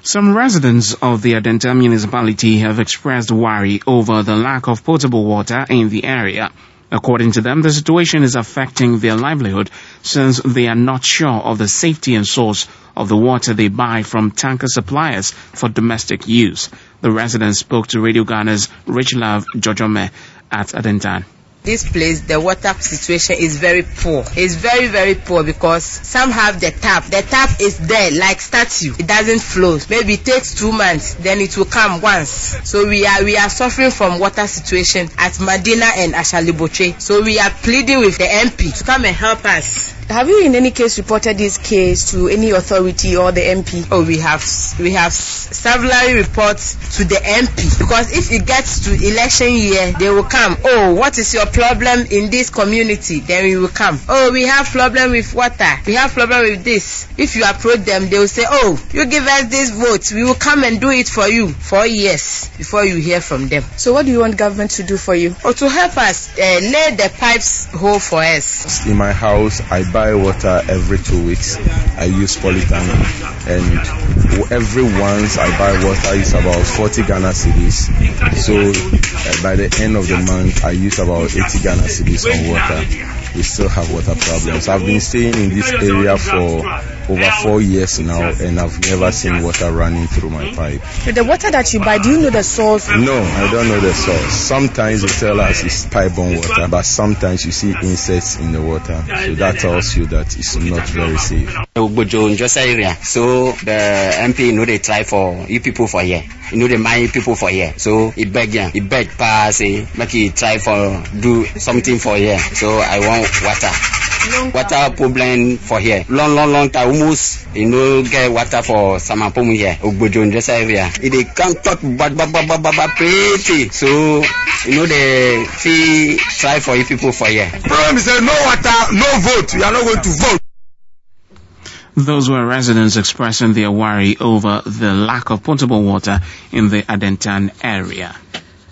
Some residents of the Adenta municipality have expressed worry over the lack of potable water in the area. According to them, the situation is affecting their livelihood since they are not sure of the safety and source of the water they buy from tanker suppliers for domestic use. The residents spoke to Radio Ghana's Rich Love Jojome at Adenta. This place, the water situation is very poor. It's very, very poor because some have the tap. The tap is there like statue. It doesn't flow. Maybe it takes 2 months, then it will come once. So we are suffering from water situation at Medina and Ashaliboche. So we are pleading with the MP to come and help us. Have you in any case reported this case to any authority or the MP? Oh, we have several reports to the MP because if it gets to election year, they will come. Oh, what is your problem in this community? Then we will come. Oh, we have problem with water. We have problem with this. If you approach them, they will say, oh, you give us this vote. We will come and do it for you 4 years before you hear from them. So what do you want government to do for you? Oh, to help us lay the pipes hole for us. In my house, I buy water every 2 weeks. I use polytank, and every once I buy water is about 40 Ghana cedis. So by the end of the month, I use about 80 Ghana cedis on water. We still have water problems. I've been staying in this area for over 4 years now, and I've never seen water running through my pipe. The water that you buy, do you know the source? No, I don't know the source. Sometimes they tell us it's pipe-borne water, but sometimes you see insects in the water. So that tells you that it's not very safe. So the MP they try for you people for here. They mind people for here. So he beg pass, make he try for do something for here. So I want water problem for here. Long time almost get water for Samapomu here. Ogbojo in this area. They can't talk but pretty. So they fee try for you people for here. Problem is no water, no vote. We are not going to vote. Those were residents expressing their worry over the lack of potable water in the Adentan area.